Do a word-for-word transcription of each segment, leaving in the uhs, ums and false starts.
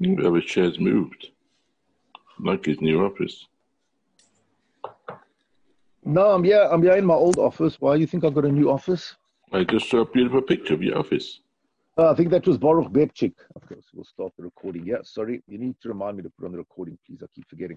Our chair's moved, like his new office. No, I'm here. I'm here in my old office. Why do you think I've got a new office? I just saw a beautiful picture of your office. Uh, I think that was Baruch Bebchik. Of course, we'll start the recording. Yeah, sorry. You need to remind me to put on the recording, please. I keep forgetting.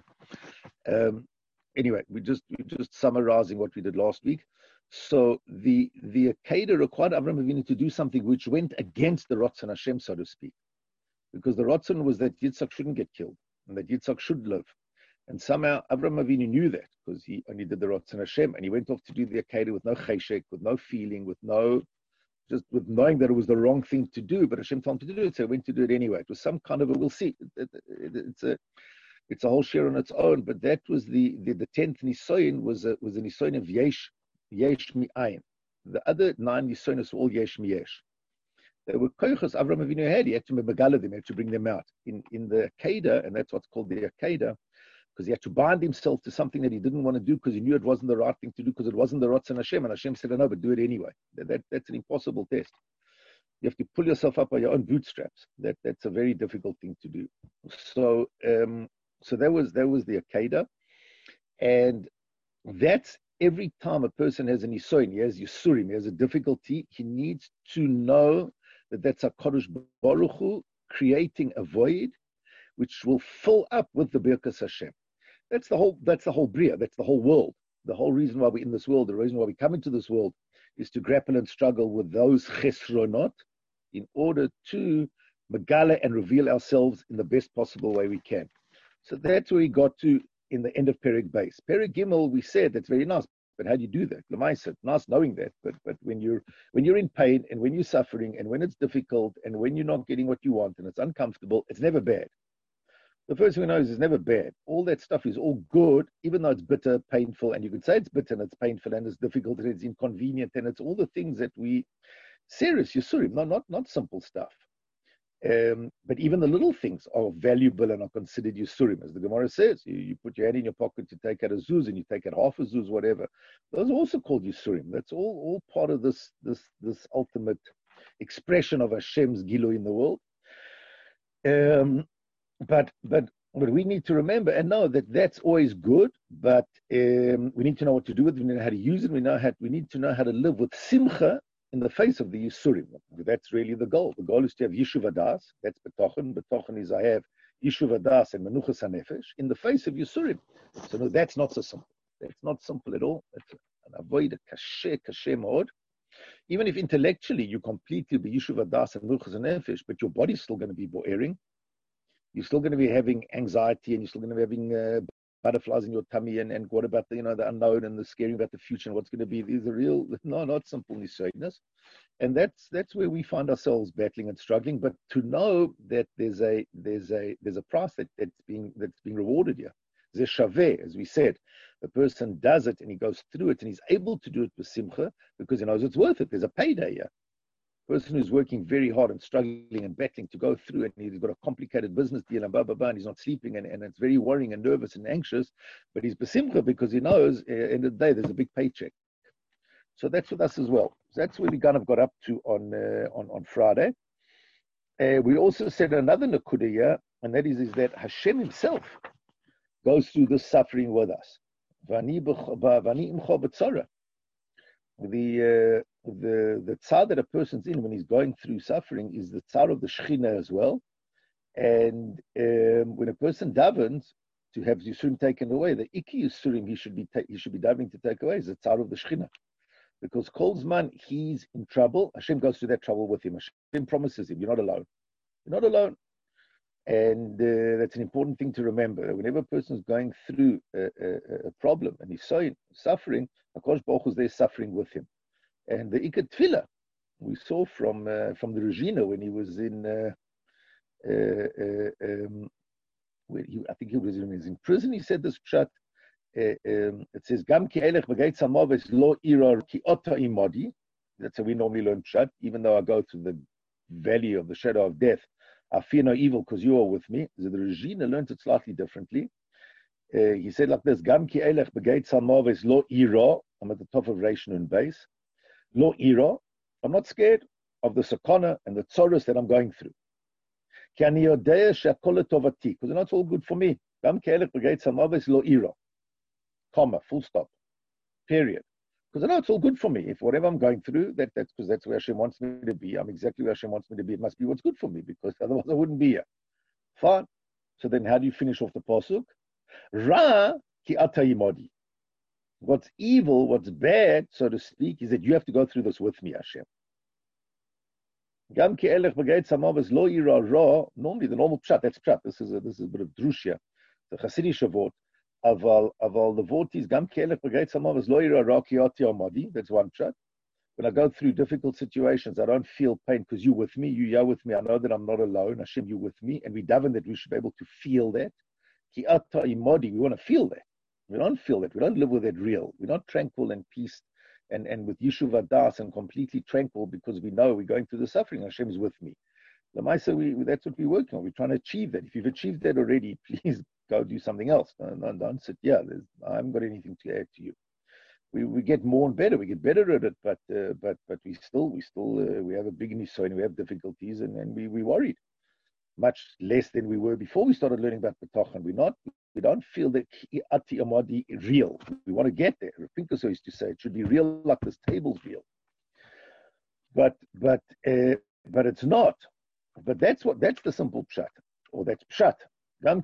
Um, anyway, we just we just summarizing what we did last week. So the the Akedah required Avraham Avinu to do something which went against the Ratzon Hashem, so to speak, because the Ratzon was that Yitzhak shouldn't get killed and that Yitzhak should live. And somehow Avraham Avinu knew that because he only did the Ratzon Hashem, and he went off to do the Akedah with no cheshek, with no feeling, with no, just with knowing that it was the wrong thing to do, but Hashem told him to do it, so he went to do it anyway. It was some kind of a, we'll see. It, it, it, it's a it's a whole share on its own, but that was the the, the tenth Nisoyin was a, was a Nisoyin of Yesh, Yesh Mi'ayin. The other nine Nisoyinos were all Yesh Mi'yesh. They were koichos Avraham Avinu had. He had to megala them, he had to bring them out. In in the Akedah, and that's what's called the Akedah, because he had to bind himself to something that he didn't want to do because he knew it wasn't the right thing to do because it wasn't the Ratzon Hashem, and Hashem said, no, but do it anyway. That, that, that's an impossible test. You have to pull yourself up by your own bootstraps. That That's a very difficult thing to do. So um, so that was that was the Akedah. And that's every time a person has an Nisoyin, he has Yisurim, he has a difficulty, he needs to know that that's a Kodesh Baruch Hu creating a void which will fill up with the Birkas Hashem. That's the whole. That's the whole bria. That's the whole world. The whole reason why we're in this world, the reason why we come into this world, is to grapple and struggle with those chesronot in order to megala and reveal ourselves in the best possible way we can. So that's where we got to in the end of Perek Beis. Perek Gimel, we said that's very nice, but how do you do that? Lamaisa, nice knowing that, but but when you're when you're in pain and when you're suffering and when it's difficult and when you're not getting what you want and it's uncomfortable, it's never bad. The first thing we know is it's never bad. All that stuff is all good, even though it's bitter, painful, and you could say it's bitter and it's painful and it's difficult and it's inconvenient and it's all the things that we, serious, Yisurim, no, not, not simple stuff. Um, but even the little things are valuable and are considered Yisurim. As the Gemara says, you, you put your hand in your pocket to take out a zuz and you take out half a zuz, whatever. Those are also called Yisurim. That's all, all part of this, this, this ultimate expression of Hashem's Gilo in the world. Um, But but but we need to remember and know that that's always good. But um, we need to know what to do with it. We know how to use it. We know how we need to know how to live with simcha in the face of the yisurim. That's really the goal. The goal is to have yishuv adas. That's betochen. Betochen is I have yishuv adas and menuchas hanefesh in the face of yisurim. So no, that's not so simple. That's not simple at all. That's an avoid a kashe kashe mod. Even if intellectually you completely be yishuv adas and menuchas hanefesh, but your body's still going to be boring. You're still going to be having anxiety, and you're still going to be having uh, butterflies in your tummy, and, and what about the you know the unknown and the scary about the future and what's going to be. These are real, no, not simple nisoyinus, and that's that's where we find ourselves battling and struggling. But to know that there's a there's a there's a price that, that's being that's being rewarded here. There's shaveh, as we said, the person does it and he goes through it and he's able to do it with simcha because he knows it's worth it. There's a payday here. Person who's working very hard and struggling and battling to go through, and he's got a complicated business deal and blah, blah, blah, and he's not sleeping, and, and it's very worrying and nervous and anxious, but he's besimcha because he knows at the end of the day there's a big paycheck. So that's with us as well. So that's where we kind of got up to on uh, on, on Friday. Uh, we also said another nakuda here, and that is, is that Hashem himself goes through this suffering with us. Vani imcha b'tzara. The uh, the the tsar that a person's in when he's going through suffering is the tsar of the Shechina as well. And um, when a person davens to have Yisurim taken away, the Iki Yisurim he should be ta- he should be davening to take away is the tsar of the Shechina. Because Kolzman, he's in trouble, Hashem goes through that trouble with him. Hashem promises him, you're not alone. You're not alone. And uh, that's an important thing to remember. Whenever a person is going through a, a, a problem and he's so suffering, HaKadosh Baruch Hu is there suffering with him. And the Iker Tefillah, we saw from uh, from the Regina when he was in, uh, uh, uh, um, where he, I think he was, in, he was in prison, he said this pshat, uh, um, it says, Gam ki elech b'geit samoves lo ira ki ota imodi. That's how we normally learn pshat, even though I go through the valley of the shadow of death, I fear no evil because you are with me. So the Regina learned it slightly differently. Uh, he said like this, Gam ki elech b'geit samoves lo ira. I'm at the top of Reish Nun Beis. Lo ira, I'm not scared of the sakana and the tzoros that I'm going through. Because I know it's all good for me. Comma, full stop, period. Because I know it's all good for me. If whatever I'm going through, that, that's because that's where Hashem wants me to be. I'm exactly where Hashem wants me to be. It must be what's good for me, because otherwise I wouldn't be here. Fine. So then how do you finish off the pasuk? Ra ki ata imodi. What's evil, what's bad, so to speak, is that you have to go through this with me, Hashem. Gam ki elech b'geit samav lo ira ra. Normally the normal pshat, that's pshat. This is a, this is a bit of drushya, the Hasidic vort. Aval aval the vort is gam ki elech b'geit samav lo ira ra ki ata imodi. That's one pshat. When I go through difficult situations, I don't feel pain because you're with me. You are with me. I know that I'm not alone. Hashem, you're with me, and we daven that we should be able to feel that. Ki ata imodi. We want to feel that. We don't feel that. We don't live with it real. We're not tranquil and peace and, and with Yeshuv Das and completely tranquil because we know we're going through the suffering. Hashem is with me. Lamaisa, we, that's what we're working on. We're trying to achieve that. If you've achieved that already, please go do something else. Don't, don't, don't sit here. There's, I haven't got anything to add to you. We we get more and better. We get better at it, but uh, but but we still we still uh, we have a big nisoin. We have difficulties, and, and we we worried much less than we were before we started learning about B'tachon. We're not. We don't feel that ati amadi real. We want to get there. Pinkaso used to say it should be real, like this table's real. But but uh, but it's not. But that's what that's the simple pshat, or that's pshat. You're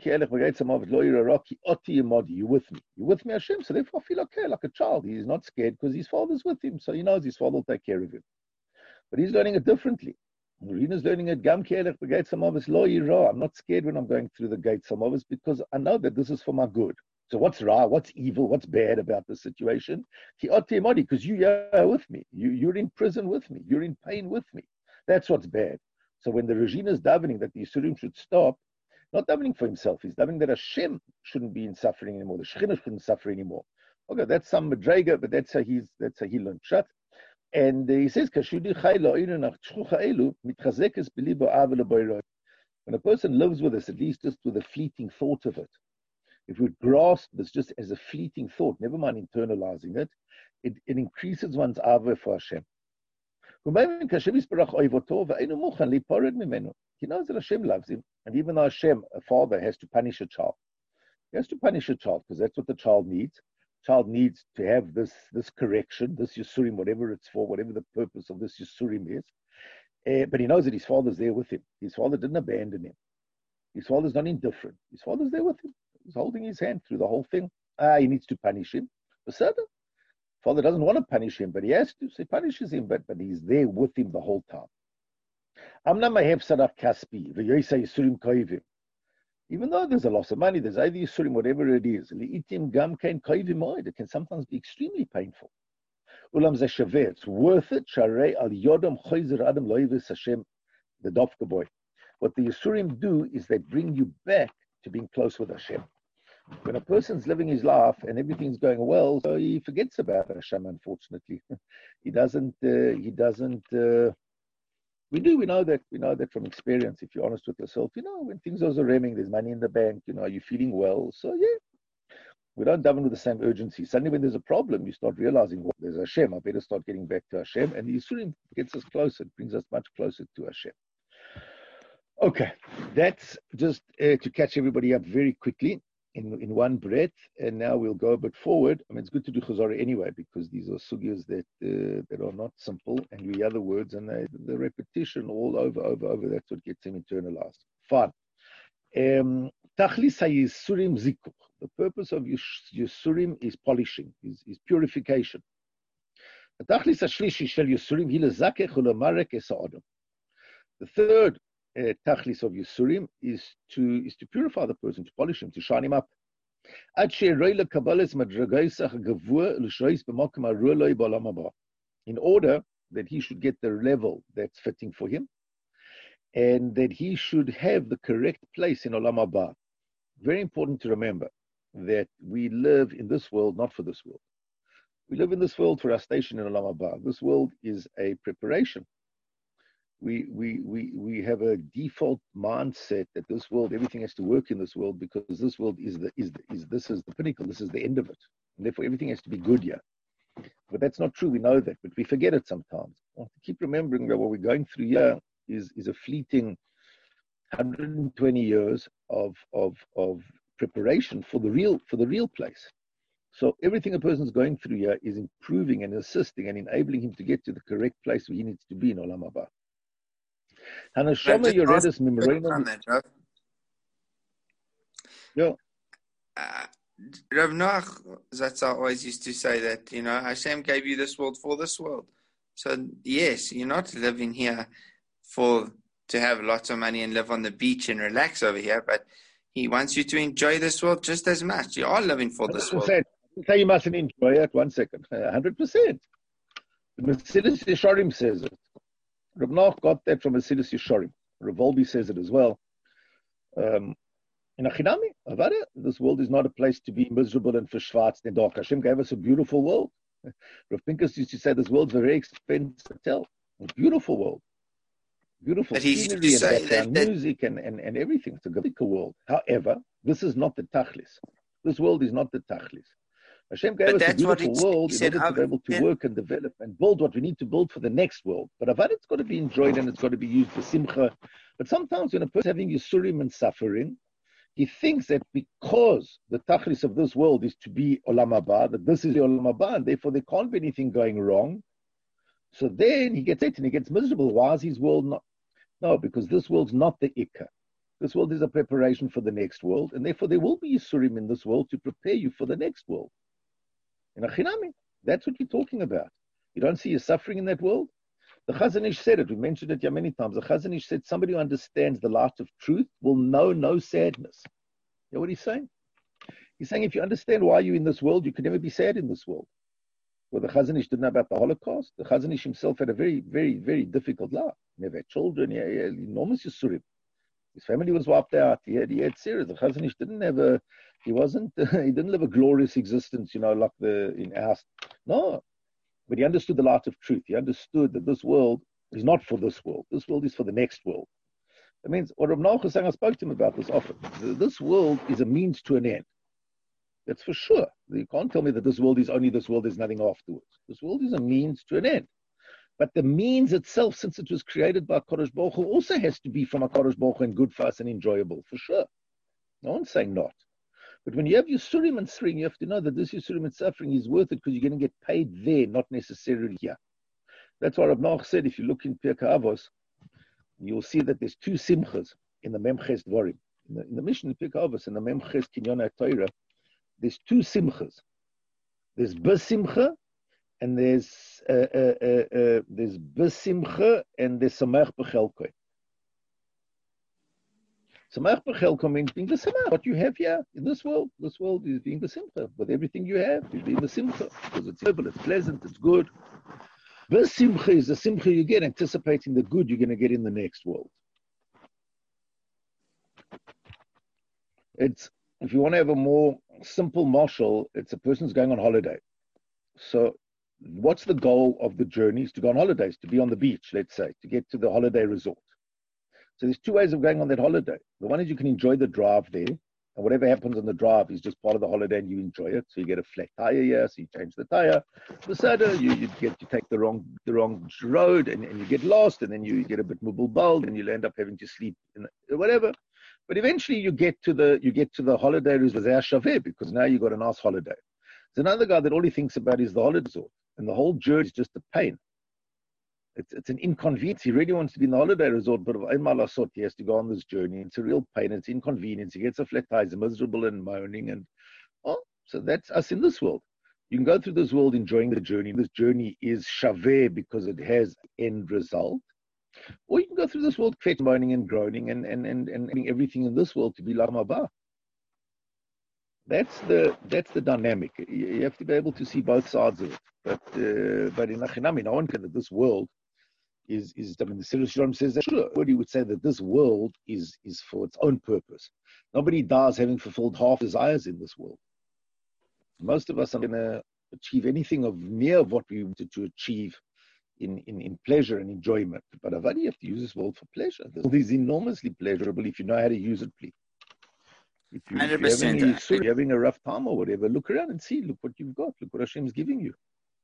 with me. You're with me, Hashem. So therefore I feel okay, like a child. He's not scared because his father's with him. So he knows his father will take care of him. But he's learning it differently. Marina's learning it. I'm not scared when I'm going through the gates of because I know that this is for my good. So what's ra? What's evil? What's bad about the situation? Because you are with me. You, you're in prison with me. You're in pain with me. That's what's bad. So when the regime is davening that the Yisurim should stop, not davening for himself, he's davening that Hashem shouldn't be in suffering anymore. The Shekhinah shouldn't suffer anymore. Okay, that's some madrega, but that's how he's that's how he learned pshat. And uh, he says, when a person lives with us, at least just with a fleeting thought of it, if we grasp this just as a fleeting thought, never mind internalizing it, it, it increases one's ava for Hashem. He knows that Hashem loves him, and even though Hashem, a father, has to punish a child, he has to punish a child because that's what the child needs. Child needs to have this this correction, this Yisurim, whatever it's for, whatever the purpose of this Yisurim is. Uh, but he knows that his father's there with him. His father didn't abandon him. His father's not indifferent. His father's there with him. He's holding his hand through the whole thing. Ah, he needs to punish him. For certain. Father doesn't want to punish him, but he has to. So he punishes him, but, but he's there with him the whole time. Even though there's a loss of money, there's either Yisurim, whatever it is, it can sometimes be extremely painful. It's worth it. The Dofka boy. What the Yisurim do is they bring you back to being close with Hashem. When a person's living his life and everything's going well, so he forgets about Hashem, unfortunately. he doesn't, uh, he doesn't, uh, we do, we know that, we know that from experience, if you're honest with yourself, you know, when things are zareming, there's money in the bank, you know, you're feeling well, so yeah. We don't daven with the same urgency. Suddenly when there's a problem, you start realizing, well, there's Hashem, I better start getting back to Hashem, and the Yisurim gets us closer, it brings us much closer to Hashem. Okay, that's just uh, to catch everybody up very quickly. In, in one breath, and now we'll go a bit forward. I mean, it's good to do Chazara anyway, because these are sugyas that uh, that are not simple, and we other words, and they, the repetition all over, over, over, that's what gets them internalized. Fine. Tachlis HaYisurim Zikuch. The purpose of Yisurim is polishing, is, is purification. The Tachlis HaShlishi Shel Yisurim Hi Lezakech Ulemarek Es Ha'adam. The third Uh, tachlis of Yisurim is to is to purify the person, to polish him, to shine him up. In order that he should get the level that's fitting for him, and that he should have the correct place in Olam Haba. Very important to remember that we live in this world not for this world. We live in this world for our station in Olam Haba. This world is a preparation. We, we we we have a default mindset that this world, everything has to work in this world because this world is the is the, is this is the pinnacle, this is the end of it, and therefore everything has to be good here. But that's not true. We know that, but we forget it sometimes. We have to keep remembering that what we're going through here is is a fleeting one hundred twenty years of, of, of preparation for the real, for the real place. So everything a person's going through here is improving and assisting and enabling him to get to the correct place where he needs to be in Olam Haba. Hanashama Yoredis Mimreina. Yeah. Uh, Rav Noach Zatzal always used to say that, you know, Hashem gave you this world for this world. So, yes, you're not living here for to have lots of money and live on the beach and relax over here, but He wants you to enjoy this world just as much. You are living for this world. Say you mustn't enjoy it. One second. one hundred percent. The Mesillas Yesharim says it. Rav Noach got that from Mesillas Yesharim. Rav Wolbe says it as well. Um, In Achinami, Avada, this world is not a place to be miserable and verschwarzt and dark. Hashem gave us a beautiful world. Rav Pinkus used to say this world's a very expensive hotel. A beautiful world. Beautiful but scenery and that, background that, music and, and, and everything. It's a good world. However, this is not the Tachlis. This world is not the Tachlis. Hashem gave us a beautiful world in order to be able to work and develop and build what we need to build for the next world. But Avada, it's got to be enjoyed and it's got to be used for simcha. But sometimes when a person is having yisurim and suffering, he thinks that because the tachlis of this world is to be Olam Haba, that this is the Olam Haba, and therefore there can't be anything going wrong. So then he gets it and he gets miserable. Why is his world not? No, because this world's not the Ikka. This world is a preparation for the next world, and therefore there will be Yisurim in this world to prepare you for the next world. In Achinami, that's what you're talking about. You don't see your suffering in that world? The Chazon Ish said it. We mentioned it here many times. The Chazon Ish said somebody who understands the light of truth will know no sadness. You know what he's saying? He's saying if you understand why you're in this world, you can never be sad in this world. Well, the Chazon Ish didn't know about the Holocaust. The Chazon Ish himself had a very, very, very difficult life. He never had children. He had, he had enormous yisurim. His family was wiped out. He had, he had serious. The Chazon Ish didn't have a, he wasn't, he didn't live a glorious existence, you know, like the, in our, no. But he understood the light of truth. He understood that this world is not for this world. This world is for the next world. That means, what Rav Noach was saying, I spoke to him about this often. This world is a means to an end. That's for sure. You can't tell me that this world is only this world, there's nothing afterwards. This world is a means to an end. But the means itself, since it was created by Kadosh Baruch Hu, also has to be from a Kadosh Baruch Hu and good for us and enjoyable, for sure. No one's saying not. But when you have Yisurim and suffering, you have to know that this Yisurim and suffering is worth it because you're going to get paid there, not necessarily here. That's why Rav Noach said, if you look in Pirkei Avos, you'll see that there's two simchas in the Memches Dvarim. In the, in the mission in Pirkei Avos, in the Memches Kinyon HaTorah, there's two simchas. There's Besimcha and there's uh, uh, uh, uh, there's Besimcha and there's Samach B'Chelkoi. Samach B'Chelkoi means being Besimcha. What you have here in this world, this world is being Besimcha. With everything you have, is being Besimcha. Because it's simple, it's pleasant, it's good. Besimcha is the simcha you get, anticipating the good you're going to get in the next world. It's, if you want to have a more simple marshal, it's a person's going on holiday. So what's the goal of the journey? Is to go on holidays, to be on the beach, let's say, to get to the holiday resort. So there's two ways of going on that holiday. The one is you can enjoy the drive there, and whatever happens on the drive is just part of the holiday and you enjoy it. So you get a flat tire here, so you change the tire. Besada, you, you get you take the wrong the wrong road and, and you get lost, and then you get a bit mubulbald and you'll end up having to sleep in the, whatever. But eventually you get to the you get to the holiday resort because now you got a nice holiday. There's another guy that all he thinks about is the holiday resort, and the whole journey is just a pain. It's it's an inconvenience. He really wants to be in the holiday resort, but he has to go on this journey. It's a real pain. It's inconvenience. He gets a flat tire. He's miserable and moaning. And oh, so that's us in this world. You can go through this world enjoying the journey. This journey is shaveh because it has end result. Or you can go through this world moaning and groaning and and and and having everything in this world to be Olam Haba. That's the that's the dynamic. You, you have to be able to see both sides of it. But uh, but in Achinami, no one can that this world is is I mean the Mesillas Yesharim says that sure. Everybody would say that this world is is for its own purpose. Nobody dies having fulfilled half desires in this world. Most of us are going to achieve anything of near of what we wanted to achieve in, in, in pleasure and enjoyment. But Avadi, you have to use this world for pleasure. This world is enormously pleasurable if you know how to use it, please. If, you, if you're, having a, you're having a rough time or whatever, look around and see, look what you've got. Look what Hashem's giving you.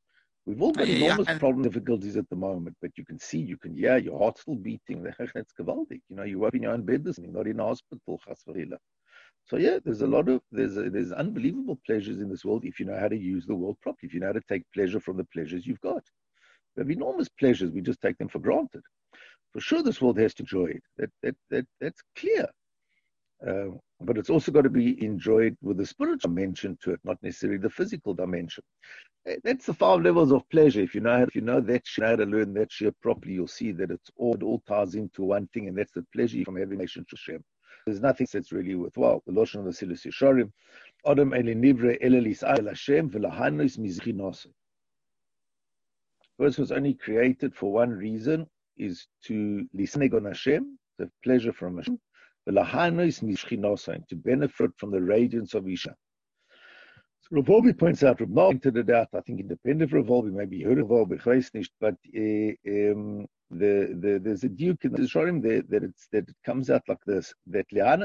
We've all got Yeah, yeah, enormous and problem difficulties at the moment, but you can see, you can hear, your heart's still beating. That's geweldig. You know, you up in your own bed this morning, not in a hospital. So yeah, there's a lot of there's a, there's unbelievable pleasures in this world if you know how to use the world properly. If you know how to take pleasure from the pleasures you've got, we have enormous pleasures. We just take them for granted. For sure, this world has to enjoy it. That that that that's clear. Uh, but it's also got to be enjoyed with the spiritual dimension to it, not necessarily the physical dimension. That's the five levels of pleasure. If you know how, if you know that, you know how to learn that share properly, you'll see that it's all it all ties into one thing, and that's the pleasure from having a relationship with Hashem. There's nothing that's really worthwhile. The Lashon of the Silus Yesharim, Adam ele nivre ele lis'al Hashem v'lahanos mizchinosei. Person was only created for one reason, is to lisneg on Hashem, the pleasure from Hashem, v'lahanos mizchinosei, to benefit from the radiance of Isha. So Rav Wolbe points out, Rav Noah pointed it out, I think independent of Rav Wolbe, maybe heard of Rav Wolbe, but uh, um, The, the there's a duke in the Shorim there that it's that it comes out like this, that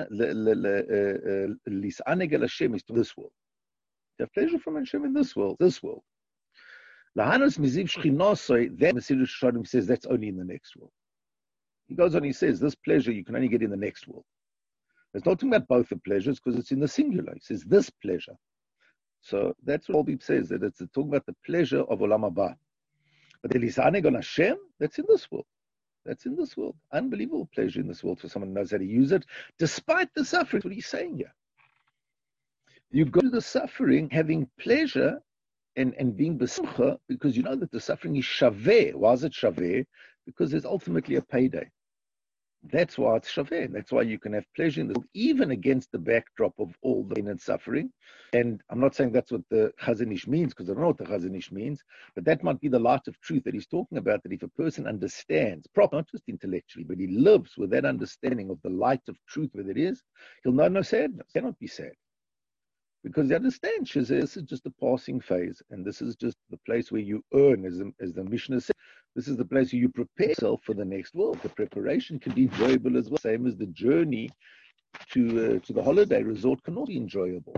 Lisaneg el Hashem is to this world. You have pleasure from Hashem in this world, this world. Lahanos miziv shchinosoi, that Mesilas Shorim says that's only in the next world. He goes on, he says, this pleasure you can only get in the next world. It's not talking about both the pleasures because it's in the singular. He says this pleasure. So that's what Wolbe says, that it's talking about the pleasure of Olam Haba. But the Lisaneg on Hashem, that's in this world. That's in this world. Unbelievable pleasure in this world for someone who knows how to use it, despite the suffering. What he's saying here. You go to the suffering having pleasure and, and being besimcha because you know that the suffering is shaveh. Why is it shaveh? Because there's ultimately a payday. That's why it's shaveh. That's why you can have pleasure in the world, even against the backdrop of all the pain and suffering. And I'm not saying that's what the Chazon Ish means, because I don't know what the Chazon Ish means, but that might be the light of truth that he's talking about, that if a person understands, proper, not just intellectually, but he lives with that understanding of the light of truth where it is, he'll know no sadness, cannot be sad. Because he understands, this is just a passing phase, and this is just the place where you earn, as the, as the Mishnah said. This is the place where you prepare yourself for the next world. The preparation can be enjoyable as well, same as the journey to uh, to the holiday resort can all be enjoyable.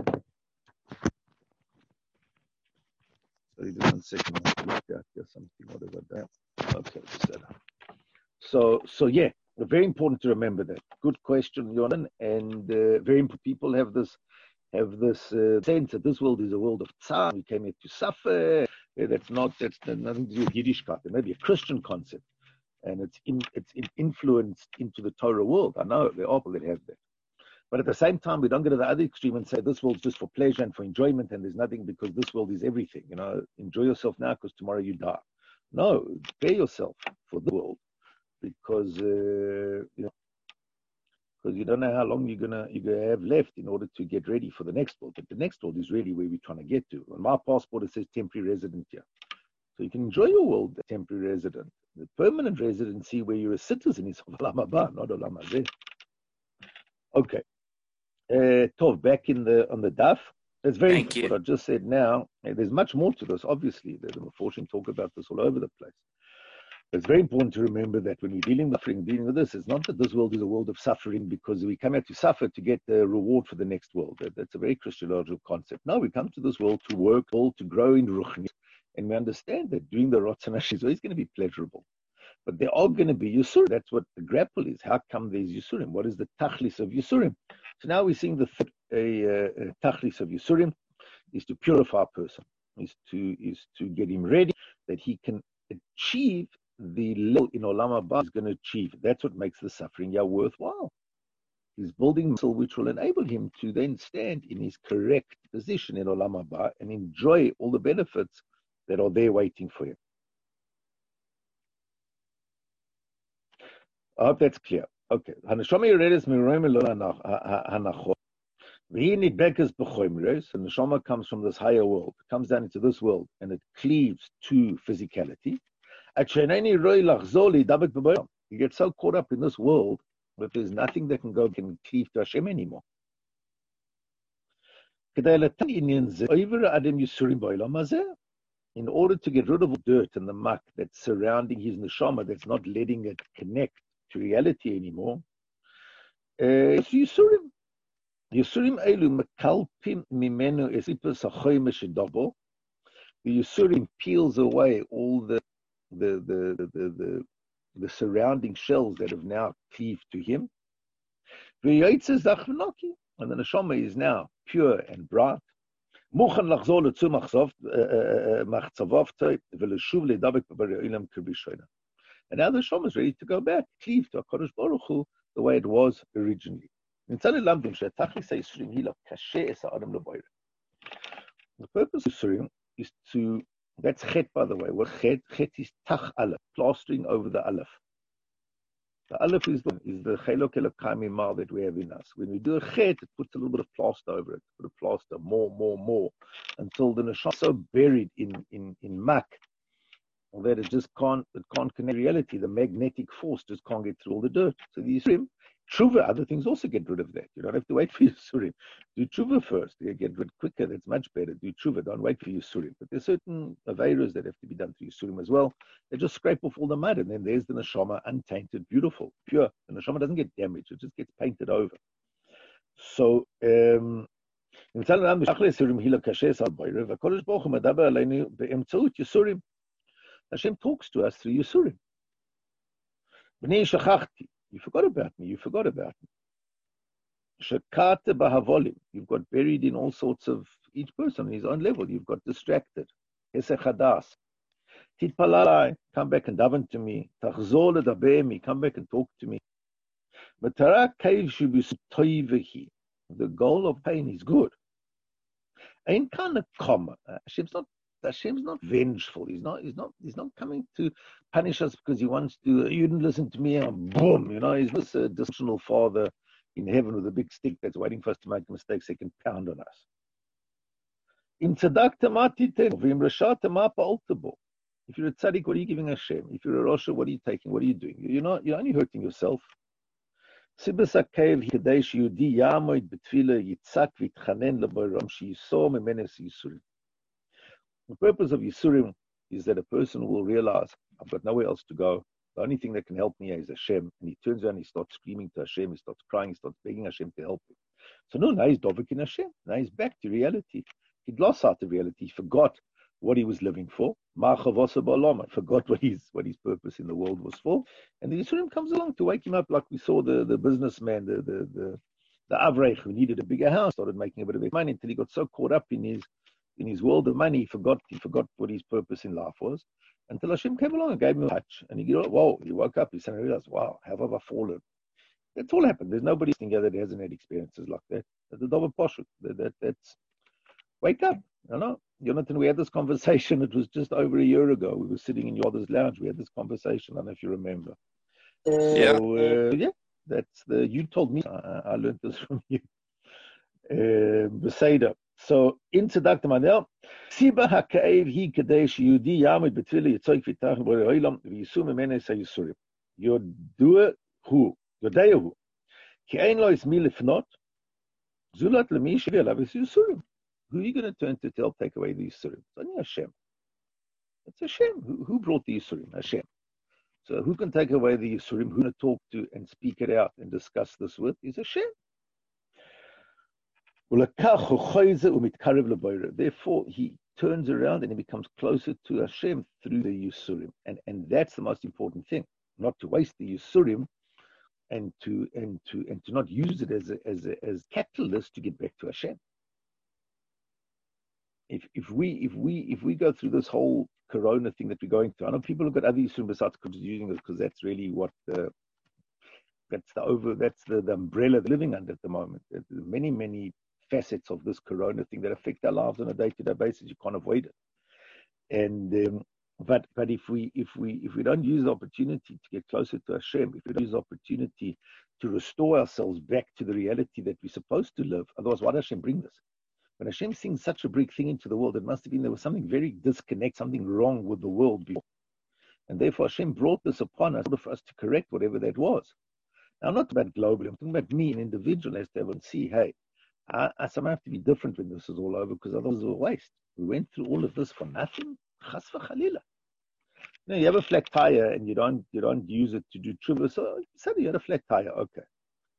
Sorry, just one second. I have to look out here something. What have I done? Okay, just that. So, so yeah, very important to remember that. Good question, Yonan, and uh, very important. People have this have this uh, sense that this world is a world of tzar. We came here to suffer. That's not, that's nothing to do with Yiddishkeit. It may be a Christian concept, and it's in, it's in influenced into the Torah world. I know there are people that have that. But at the same time, we don't go to the other extreme and say this world's just for pleasure and for enjoyment, and there's nothing because this world is everything. You know, enjoy yourself now because tomorrow you die. No, prepare yourself for the world because uh, you know, because you don't know how long you're gonna you're gonna have left in order to get ready for the next world. But the next world is really where we're trying to get to. On my passport, it says temporary resident here, so you can enjoy your world as temporary resident. The permanent residency, where you're a citizen, is of Olam Haba, not Olam Hazeh. Okay, uh, Tov, back in the on the daf. That's very Thank what you. I just said. Now, there's much more to this. Obviously, the Meforshim talk about this all over the place. It's very important to remember that when we're dealing with suffering, dealing with this, it's not that this world is a world of suffering because we come out to suffer to get the reward for the next world. That, that's a very Christological concept. No, we come to this world to work, all to grow in Ruchni, and we understand that doing the Ratzon Hashem is always going to be pleasurable. But there are going to be Yisurim. That's what the grapple is. How come there's Yisurim? What is the Tachlis of Yisurim? So now we're seeing the a, a Tachlis of Yisurim is to purify a person, is to is to get him ready that he can achieve the level in Olam Haba is going to achieve. That's what makes the suffering yeah worthwhile. He's building muscle which will enable him to then stand in his correct position in Olam Haba and enjoy all the benefits that are there waiting for him. I hope that's clear. Okay. Haneshama Yeredes Miroim Hanachot. V'hi nidbekas b'choimros, and the neshama comes from this higher world, comes down into this world, and it cleaves to physicality. He gets so caught up in this world that there's nothing that can go can cleave to Hashem anymore. In order to get rid of the dirt and the muck that's surrounding his neshama, that's not letting it connect to reality anymore, uh, it's Yisurim. Yisurim elu mekalpim mimenu esipas hachoyme shedabo. the Yisurim peels away all the the the the the, the, the surrounding shells that have now cleaved to him. And the neshama is now pure and bright. And now the neshama is ready to go back, cleave to HaKadosh Baruch Hu the way it was originally. The purpose of Yisurim is to, that's chet, by the way. What chet? Chet is tach aleph, plastering over the aleph. The aleph is the is the chelok elokai mimah that we have in us. When we do a chet, it puts a little bit of plaster over it, put a plaster, more, more, more, until the neshama is so buried in in in muck that it just can't it can't connect reality. The magnetic force just can't get through all the dirt. So the Yisurim, tshuva, other things also get rid of that. You don't have to wait for Yisurim. Do tshuva first. You get rid quicker. That's much better. Do tshuva. Don't wait for Yisurim. But there's certain aveiros that have to be done through Yisurim as well. They just scrape off all the mud, and then there's the neshama, untainted, beautiful, pure. The neshama doesn't get damaged. It just gets painted over. So, um, Hashem talks to us through Yisurim. You forgot about me. You forgot about me. Shekate bahavolim. You've got buried in all sorts of, each person on his own level. You've got distracted. Hesechadas. Titpalalai. Come back and daven to me. Tachzor ledaber. Come back and talk to me. Matara keiv shibisutoivehi. The goal of pain is good. Ain't kind of common. Hashem's not Hashem's not vengeful. He's not. He's not. He's not coming to punish us because he wants to. You didn't listen to me, and boom. You know, he's not a dysfunctional father in heaven with a big stick that's waiting for us to make mistakes. He can pound on us. In tzedakta matiten, v'im rashata ma pa'oltabo. If you're a tzaddik, what are you giving Hashem? If you're a rosha, what are you taking? What are you doing? You're not. You're only hurting yourself. Sibas hakev hidei sheyudi yamoid betfila yitzak v'itchanen leBoram sheyiso memenes Yisurim. The purpose of Yisurim is that a person will realize, I've got nowhere else to go. The only thing that can help me is Hashem. And he turns around, he starts screaming to Hashem, he starts crying, he starts begging Hashem to help him. So no, now he's dovik in Hashem. Now he's back to reality. He'd lost out of reality. He forgot what he was living for. Forgot what his what his purpose in the world was for. And the Yisurim comes along to wake him up, like we saw the, the businessman, the the the, the Avrech, who needed a bigger house, started making a bit of money until he got so caught up in his in his world of money, he forgot he forgot what his purpose in life was, until Hashem came along and gave him a touch. And he got, whoa, he woke up, he suddenly realized, wow, have I fallen? That's all happened. There's nobody sitting here that hasn't had experiences like that. That's the double poshut. That, that, that's, wake up. You know, Jonathan, we had this conversation, it was just over a year ago. We were sitting in Yoda's lounge, we had this conversation, I don't know if you remember. Yeah. So, uh, yeah, that's the, you told me, I, I learned this from you. Uh, Beseda. So, in Tzedakta Manel, Siba HaKaev Hi Kadesh Yudi Yamid Betfila Yitzoik Vitach Bore Oilam V'Yisum Emenes HaYisurim. Yodua Hu, Yodea Hu. Ki Ein Lo Is Mi Lifnot, Zulat Lemi Shvi Alav Is Yisurim. Who are you going to turn to to help take away the Yisurim? It's only Hashem. It's Hashem. Who, who brought the Yisurim? Hashem. So, who can take away the Yisurim? Who to talk to and speak it out and discuss this with? Is Hashem. Therefore, he turns around and he becomes closer to Hashem through the Yisurim. And, and that's the most important thing, not to waste the Yisurim and to and to and to not use it as a, as a, as catalyst to get back to Hashem. If if we if we if we go through this whole Corona thing that we're going through, I know people have got other Yisurim besides using this because that's really what the that's the over that's the, the umbrella they're living under at the moment. There's many many facets of this Corona thing that affect our lives on a day-to-day basis. You can't avoid it. And um, but but if we if we if we don't use the opportunity to get closer to Hashem, if we don't use the opportunity to restore ourselves back to the reality that we're supposed to live, otherwise why does Hashem bring this? When Hashem sings such a big thing into the world, it must have been there was something very disconnect, something wrong with the world before. And therefore Hashem brought this upon us in order for us to correct whatever that was. Now I'm not about globally, I'm talking about me, an individual, as to have and see, hey, I, I somehow have to be different when this is all over, because otherwise it's a waste. We went through all of this for nothing. Chas v'chalila. You know, you have a flat tire and you don't you don't use it to do tshuva. So suddenly you had a flat tire, okay.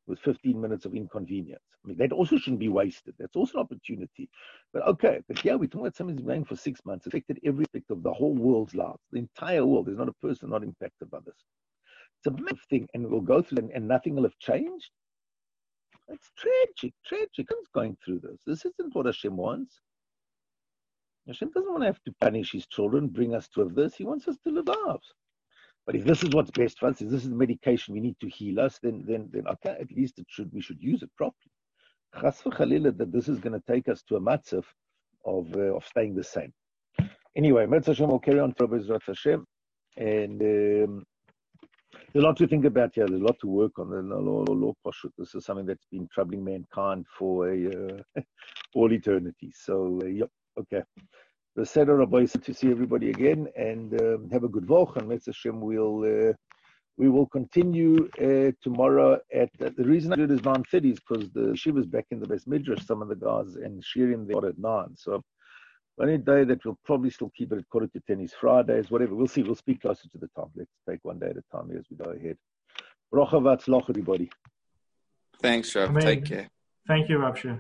with fifteen minutes of inconvenience. I mean, that also shouldn't be wasted. That's also an opportunity. But okay, but yeah, we're talking about something that's been going for six months, affected every aspect of the whole world's lives, the entire world. There's not a person not impacted by this. It's a massive thing, and we'll go through it, and, and nothing will have changed. It's tragic, tragic. Who's going through this? This isn't what Hashem wants. Hashem doesn't want to have to punish his children, bring us to this. He wants us to live lives. But if this is what's best for us, if this is the medication we need to heal us, then then then okay, at least it should we should use it properly. Chas v'chalila that this is going to take us to a matzav of uh, of staying the same. Anyway, Mitzvah Hashem will carry on for Bezrat Hashem, and um, there's a lot to think about here. There's a lot to work on. This is something that's been troubling mankind for a, uh, all eternity. So, uh, yep, okay. The Seder Rabbi said to see everybody again, and um, have a good Voch, and Mitzvah Hashem will uh, we will continue uh, tomorrow at uh, the reason I do it is nine thirty is because the Shiva's back in the Beis Midrash, some of the guys, and Shirim they are at nine. So the only day that we'll probably still keep it at quarter to ten is Fridays, whatever. We'll see. We'll speak closer to the time. Let's take one day at a time as we go ahead. Bracha v'atzlach, everybody. Thanks, Rav. Amen. Take care. Thank you, Rav Shir.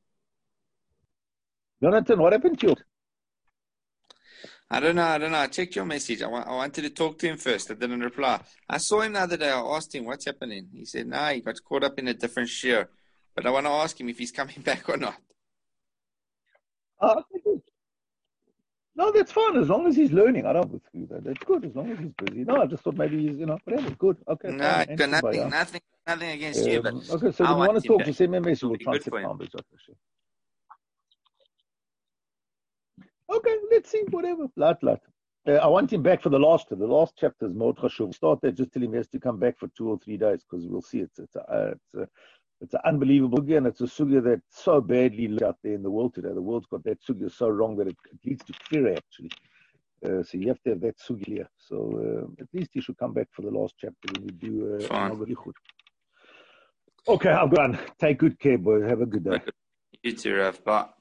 Jonathan, what happened to you? I don't know. I don't know. I checked your message. I, wa- I wanted to talk to him first. I didn't reply. I saw him the other day. I asked him, what's happening? He said, no, he got caught up in a different share. But I want to ask him if he's coming back or not. Uh, no, that's fine. As long as he's learning. I don't do that. That's good. As long as he's busy. No, I just thought maybe he's, you know, whatever. Good. Okay. No, fine. I got nothing, By, nothing, nothing against you. But um, okay, so I if you want want to him talk, back. just send me a message. It'll We'll be try and good set for him. time. Okay, let's see. Whatever. Lat, lat. Uh, I want him back for the last the last chapter is Mod Chashuv. Start there, just tell him he has to come back for two or three days because we'll see it's it's a, uh, it's a, it's an unbelievable sugya, and it's a sugya that's so badly looked out there in the world today. The world's got that sugya so wrong that it, it leads to fear actually. Uh, so you have to have that sugya. So uh, at least he should come back for the last chapter when we do uh, another lichud. Okay, I'm gone. Take good care, boy. Have a good day. You too, Rav. Bye.